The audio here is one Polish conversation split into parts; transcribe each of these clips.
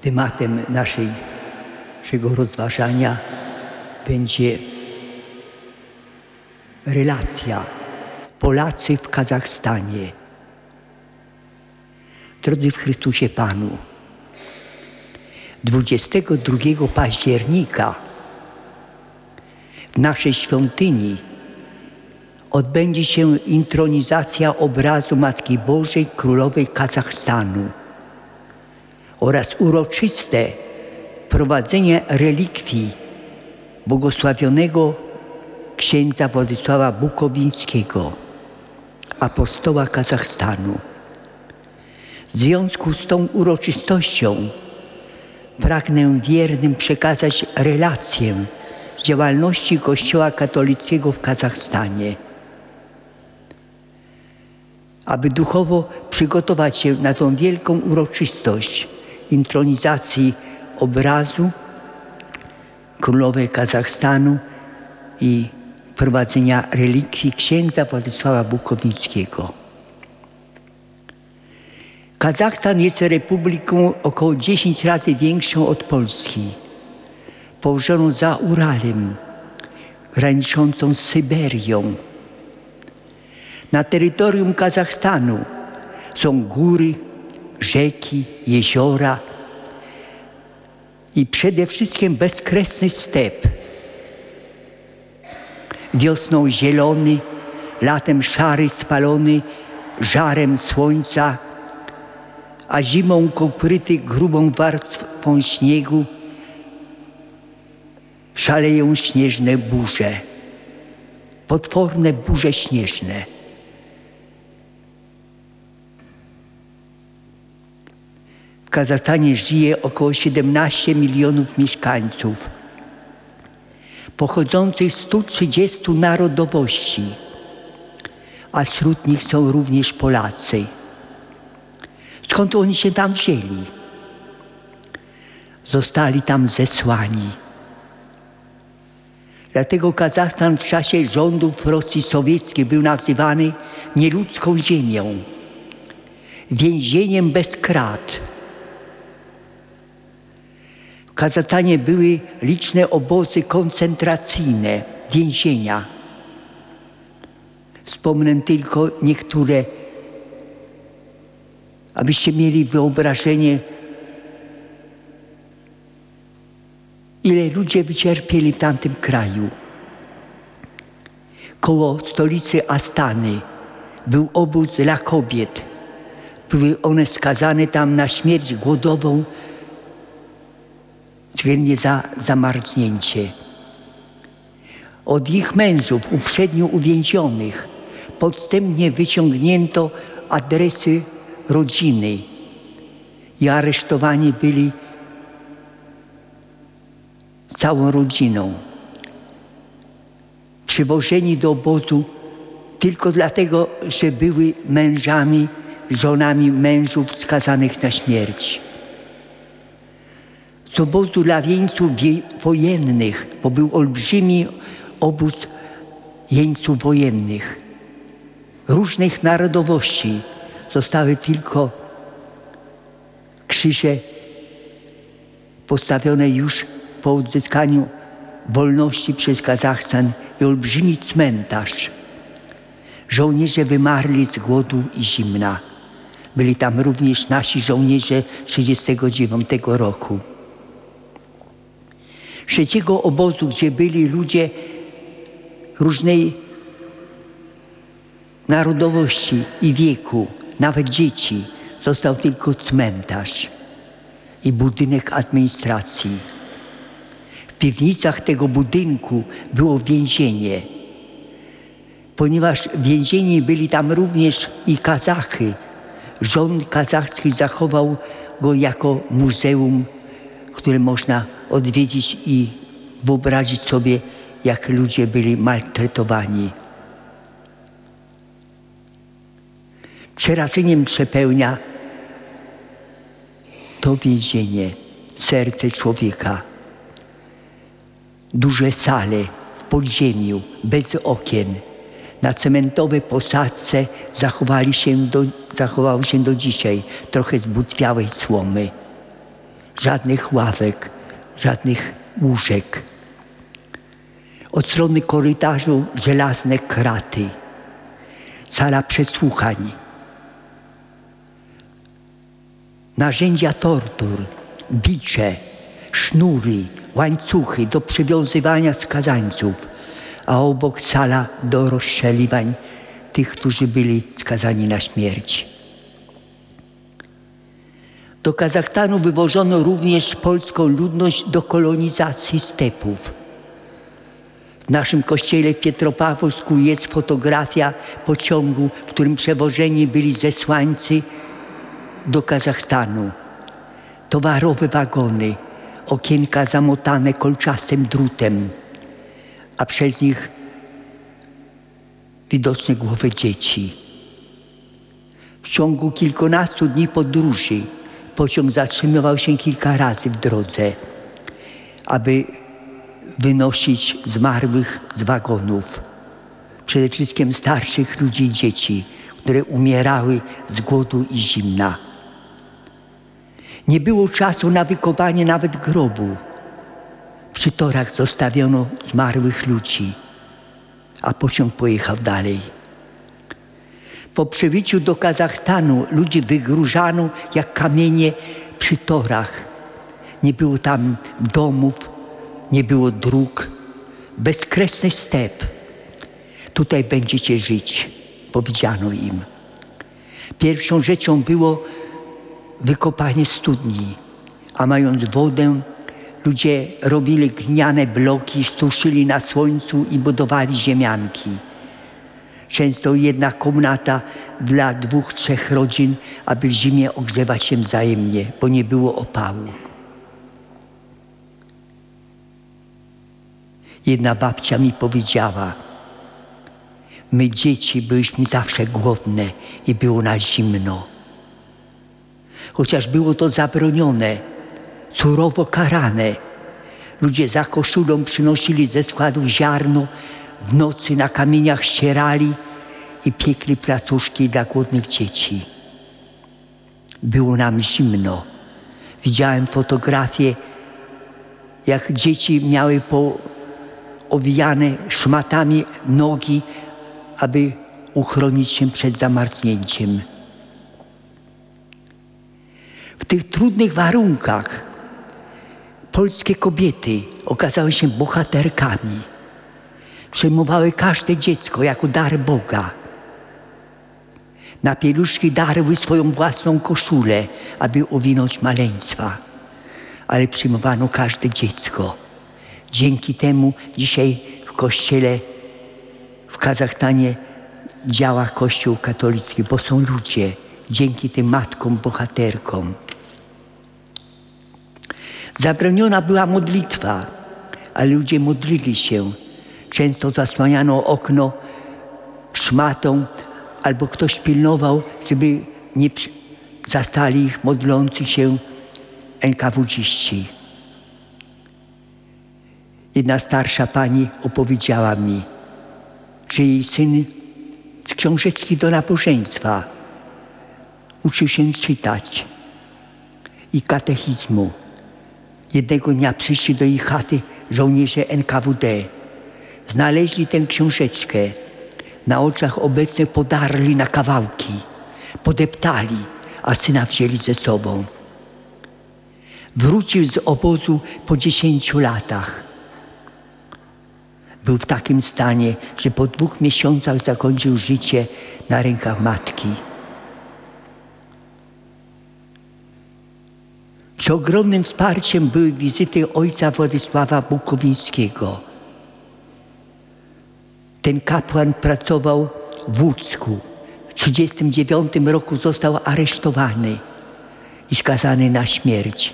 Tematem naszego rozważania będzie relacja Polacy w Kazachstanie. Drodzy w Chrystusie Panu, 22 października w naszej świątyni odbędzie się intronizacja obrazu Matki Bożej Królowej Kazachstanu oraz uroczyste prowadzenie relikwii błogosławionego księdza Władysława Bukowińskiego, apostoła Kazachstanu. W związku z tą uroczystością pragnę wiernym przekazać relację z działalności Kościoła katolickiego w Kazachstanie. Aby duchowo przygotować się na tą wielką uroczystość intronizacji obrazu Królowej Kazachstanu i prowadzenia relikwii księdza Władysława Bukowińskiego. Kazachstan jest republiką około 10 razy większą od Polski, położoną za Uralem, graniczącą z Syberią. Na terytorium Kazachstanu są góry, rzeki, jeziora i przede wszystkim bezkresny step. Wiosną zielony, latem szary, spalony żarem słońca, a zimą pokryty grubą warstwą śniegu szaleją śnieżne burze, potworne burze śnieżne. W Kazachstanie żyje około 17 milionów mieszkańców, pochodzących z 130 narodowości, a wśród nich są również Polacy. Skąd oni się tam wzięli? Zostali tam zesłani. Dlatego Kazachstan w czasie rządów Rosji Sowieckiej był nazywany nieludzką ziemią, więzieniem bez krat. W Kazachstanie były liczne obozy koncentracyjne, więzienia. Wspomnę tylko niektóre, abyście mieli wyobrażenie, ile ludzie wycierpieli w tamtym kraju. Koło stolicy Astany był obóz dla kobiet. Były one skazane tam na śmierć głodową, względnie za zamarznięcie. Od ich mężów uprzednio uwięzionych podstępnie wyciągnięto adresy rodziny i aresztowani byli całą rodziną. Przywożeni do obozu tylko dlatego, że były mężami, żonami mężów skazanych na śmierć. Z obozu dla jeńców wojennych, bo był olbrzymi obóz jeńców wojennych, różnych narodowości, zostały tylko krzyże postawione już po odzyskaniu wolności przez Kazachstan i olbrzymi cmentarz. Żołnierze wymarli z głodu i zimna. Byli tam również nasi żołnierze 1939 roku. Trzeciego obozu, gdzie byli ludzie różnej narodowości i wieku, nawet dzieci, został tylko cmentarz i budynek administracji. W piwnicach tego budynku było więzienie. Ponieważ więzieni byli tam również i Kazachy, rząd kazachski zachował go jako muzeum, które można odwiedzić i wyobrazić sobie, jak ludzie byli maltretowani. Przerażeniem przepełnia to więzienie serce człowieka. Duże sale w podziemiu, bez okien, na cementowej posadzce zachowało się do dzisiaj trochę zbutwiałej słomy. żadnych ławek, żadnych łóżek. Od strony korytarzu żelazne kraty, sala przesłuchań, narzędzia tortur, bicze, sznury, łańcuchy do przywiązywania skazańców, a obok sala do rozstrzeliwań tych, którzy byli skazani na śmierć. Do Kazachstanu wywożono również polską ludność do kolonizacji stepów. W naszym kościele w Pietropawłowsku jest fotografia pociągu, którym przewożeni byli zesłańcy do Kazachstanu. Towarowe wagony, okienka zamotane kolczastym drutem, a przez nich widoczne głowy dzieci. W ciągu kilkunastu dni podróży pociąg zatrzymywał się kilka razy w drodze, aby wynosić zmarłych z wagonów. Przede wszystkim starszych ludzi i dzieci, które umierały z głodu i zimna. Nie było czasu na wykopanie nawet grobu. Przy torach zostawiono zmarłych ludzi, a pociąg pojechał dalej. Po przybyciu do Kazachstanu ludzi wygrużano jak kamienie przy torach. Nie było tam domów, nie było dróg, bezkresny step. Tutaj będziecie żyć, powiedziano im. Pierwszą rzeczą było wykopanie studni, a mając wodę, ludzie robili gliniane bloki, suszyli na słońcu i budowali ziemianki. Często jedna komnata dla 2-3 rodzin, aby w zimie ogrzewać się wzajemnie, bo nie było opału. Jedna babcia mi powiedziała: my dzieci byliśmy zawsze głodne i było nas zimno. Chociaż było to zabronione, surowo karane. Ludzie za koszulą przynosili ze składów ziarno, w nocy na kamieniach ścierali i piekli placuszki dla głodnych dzieci. Było nam zimno. Widziałem fotografię, jak dzieci miały owijane szmatami nogi, aby uchronić się przed zamarznięciem. W tych trudnych warunkach polskie kobiety okazały się bohaterkami. Przejmowały każde dziecko jako dar Boga. Na pieluszki darły swoją własną koszulę, aby owinąć maleństwa. Ale przyjmowano każde dziecko. Dzięki temu dzisiaj w kościele w Kazachstanie działa Kościół katolicki, bo są ludzie, dzięki tym matkom bohaterkom. Zabroniona była modlitwa, ale ludzie modlili się. Często zasłaniano okno szmatą, albo ktoś pilnował, żeby nie zastali ich modlących się NKWD-ści. Jedna starsza pani opowiedziała mi, że jej syn z książeczki do nabożeństwa uczył się czytać i katechizmu. Jednego dnia przyszli do jej chaty żołnierze NKWD. Znaleźli tę książeczkę. Na oczach obecnych podarli na kawałki, podeptali, a syna wzięli ze sobą. Wrócił z obozu po 10 latach. Był w takim stanie, że po 2 miesiącach zakończył życie na rękach matki. Z ogromnym wsparciem były wizyty ojca Władysława Bukowińskiego. Ten kapłan pracował w Łódzku. W 1939 roku został aresztowany i skazany na śmierć.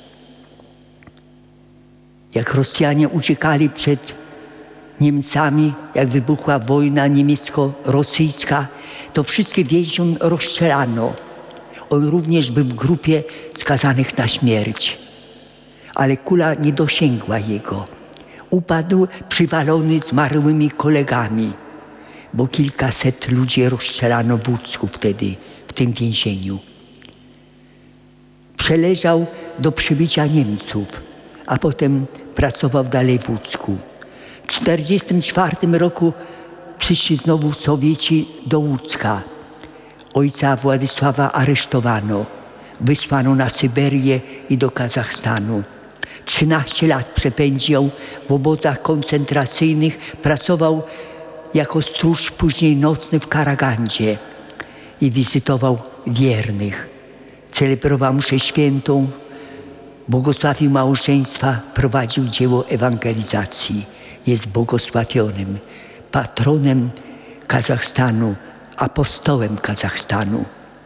Jak Rosjanie uciekali przed Niemcami, jak wybuchła wojna niemiecko-rosyjska, to wszystkich więźniów rozstrzelano. On również był w grupie skazanych na śmierć. Ale kula nie dosięgła jego. Upadł przywalony zmarłymi kolegami, bo kilkaset ludzi rozstrzelano w Łódzku wtedy, w tym więzieniu. Przeleżał do przybicia Niemców, a potem pracował dalej w Łódzku. W 1944 roku przyszli znowu Sowieci do Łódzka. Ojca Władysława aresztowano. Wysłano na Syberię i do Kazachstanu. 13 lat przepędził w obozach koncentracyjnych. Pracował jako stróż później nocny w Karagandzie i wizytował wiernych. Celebrował mszę świętą, błogosławił małżeństwa, prowadził dzieło ewangelizacji. Jest błogosławionym patronem Kazachstanu, apostołem Kazachstanu.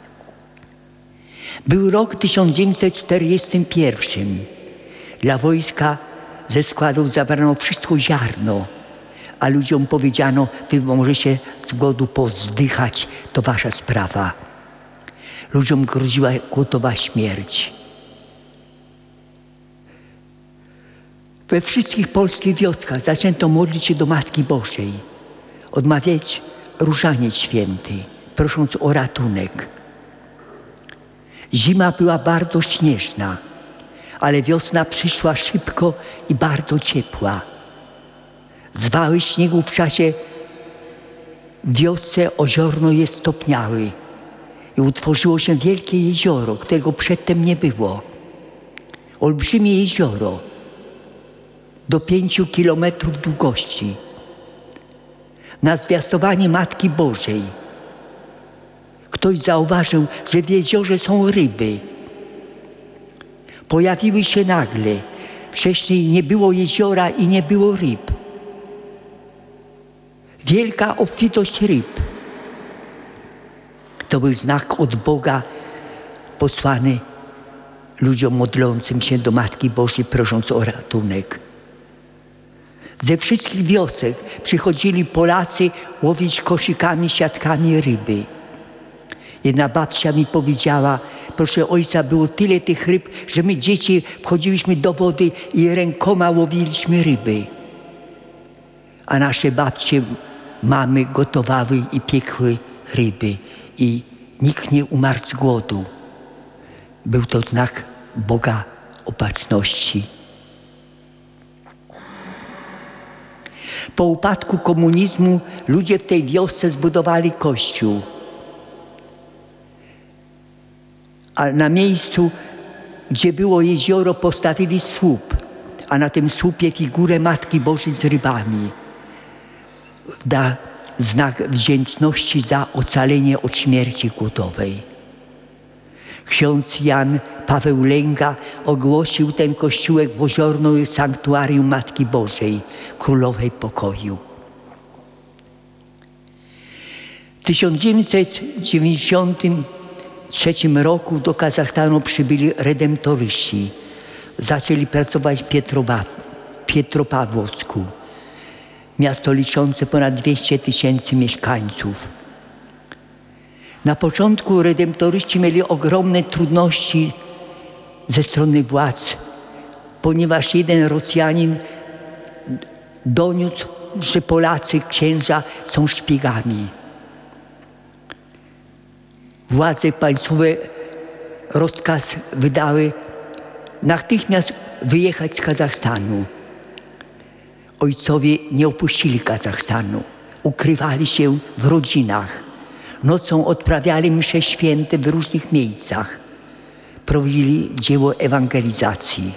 Był rok 1941. Dla wojska ze składów zabrano wszystko ziarno, a ludziom powiedziano: wy możecie z głodu pozdychać, to wasza sprawa. Ludziom groziła głodowa śmierć. We wszystkich polskich wioskach zaczęto modlić się do Matki Bożej, odmawiać różaniec święty, prosząc o ratunek. Zima była bardzo śnieżna, ale wiosna przyszła szybko i bardzo ciepła. Zwały śniegu w czasie w wiosce oziorno je stopniały i utworzyło się wielkie jezioro, którego przedtem nie było. Olbrzymie jezioro do 5 kilometrów długości. Na zwiastowanie Matki Bożej ktoś zauważył, że w jeziorze są ryby. Pojawiły się nagle. Wcześniej nie było jeziora i nie było ryb. Wielka obfitość ryb. To był znak od Boga posłany ludziom modlącym się do Matki Bożej, prosząc o ratunek. Ze wszystkich wiosek przychodzili Polacy łowić koszykami, siatkami ryby. Jedna babcia mi powiedziała: proszę ojca, było tyle tych ryb, że my dzieci wchodziliśmy do wody i rękoma łowiliśmy ryby. A nasze babcie, mamy gotowały i piekły ryby i nikt nie umarł z głodu. Był to znak Boga opatrzności. Po upadku komunizmu ludzie w tej wiosce zbudowali kościół. A na miejscu, gdzie było jezioro, postawili słup, a na tym słupie figurę Matki Bożej z rybami. Znak wdzięczności za ocalenie od śmierci głodowej. Ksiądz Jan Paweł Lęga ogłosił ten kościółek w Oziorno sanktuarium Matki Bożej, Królowej Pokoju. W 1993 roku do Kazachstanu przybyli redemptoryści. Zaczęli pracować w Pietropawłowsku. Miasto liczące ponad 200 000 mieszkańców. Na początku redemptoryści mieli ogromne trudności ze strony władz, ponieważ jeden Rosjanin doniósł, że Polacy, księża są szpiegami. Władze państwowe rozkaz wydały natychmiast wyjechać z Kazachstanu. Ojcowie nie opuścili Kazachstanu. Ukrywali się w rodzinach. Nocą odprawiali msze święte w różnych miejscach. Prowadzili dzieło ewangelizacji.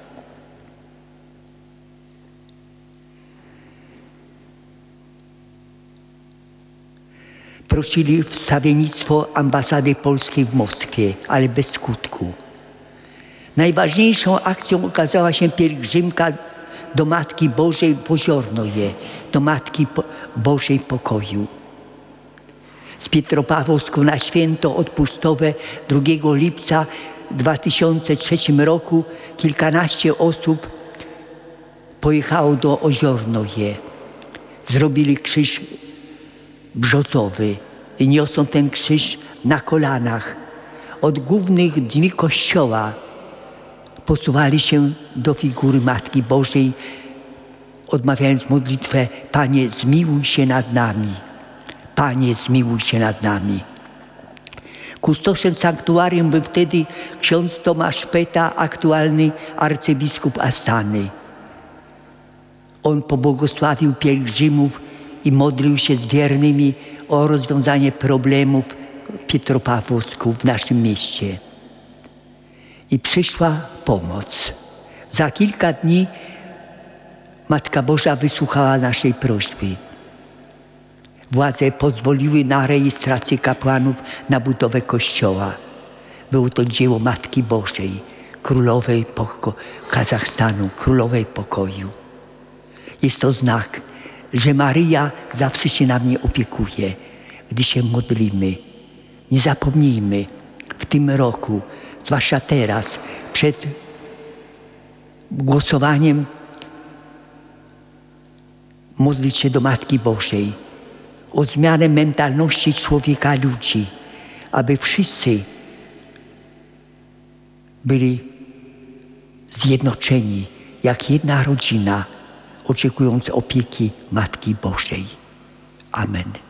Prosili wstawiennictwo ambasady polskiej w Moskwie, ale bez skutku. Najważniejszą akcją okazała się pielgrzymka do Matki Bożej w Oziornoje, do Matki Bożej Pokoju. Z Pietropawłowsku na święto odpustowe 2 lipca 2003 roku kilkanaście osób pojechało do Oziornoje. Zrobili krzyż brzozowy i niosą ten krzyż na kolanach. Od głównych drzwi kościoła posuwali się do figury Matki Bożej, odmawiając modlitwę: Panie, zmiłuj się nad nami. Panie, zmiłuj się nad nami. Kustoszem sanktuarium był wtedy ksiądz Tomasz Peta, aktualny arcybiskup Astany. On pobłogosławił pielgrzymów i modlił się z wiernymi o rozwiązanie problemów w Pietropawłowsku, w naszym mieście. I przyszła pomoc. Za kilka dni Matka Boża wysłuchała naszej prośby. Władze pozwoliły na rejestrację kapłanów na budowę kościoła. Było to dzieło Matki Bożej, królowej Kazachstanu, królowej pokoju. Jest to znak, że Maryja zawsze się nami opiekuje, gdy się modlimy. Nie zapomnijmy w tym roku, zwłaszcza teraz, przed głosowaniem, modlić się do Matki Bożej o zmianę mentalności człowieka, ludzi, aby wszyscy byli zjednoczeni jak jedna rodzina, oczekując opieki Matki Bożej. Amen.